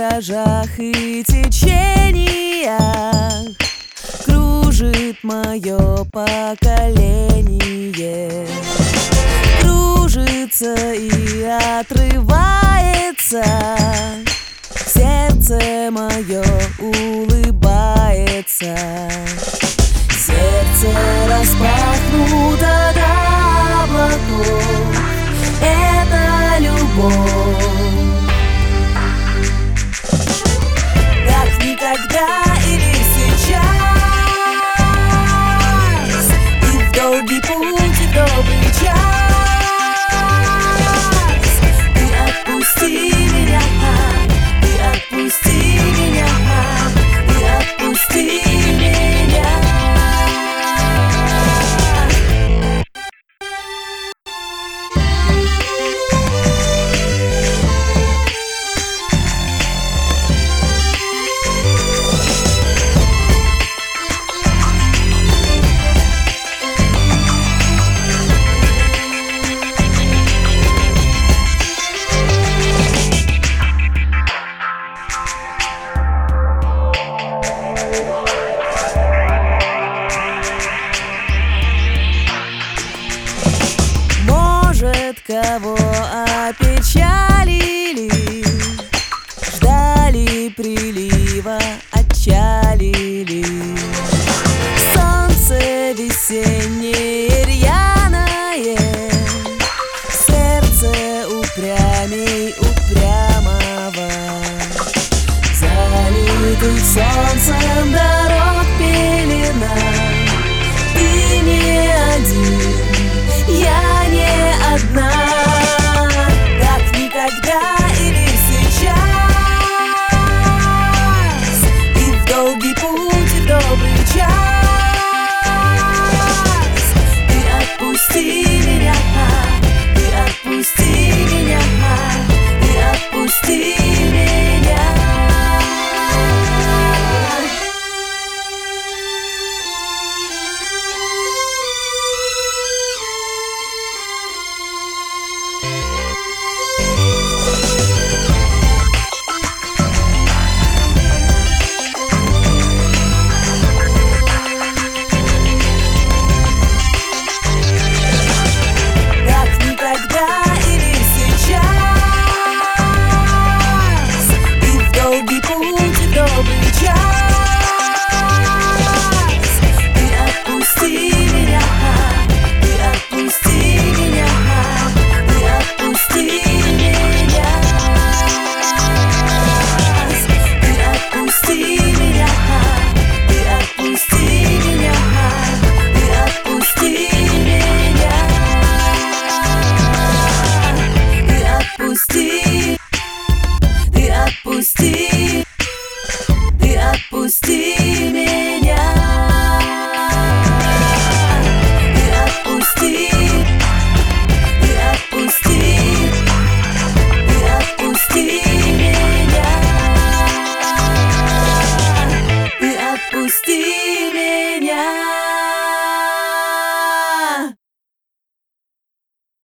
виражах и течениях кружит мое поколение. Кружится и отрывается, сердце мое улыбается. Сердце распахнуто до облаков, это любовь. Как никогда или сейчас, и в долгий путь, и в добрый час. Ты отпусти меня, ты отпусти меня, ты отпусти меня. Кого опечалили, ждали прилива, отчалили. Солнце весеннее рьяное, сердце упрямей упрямого, залитый солнцем.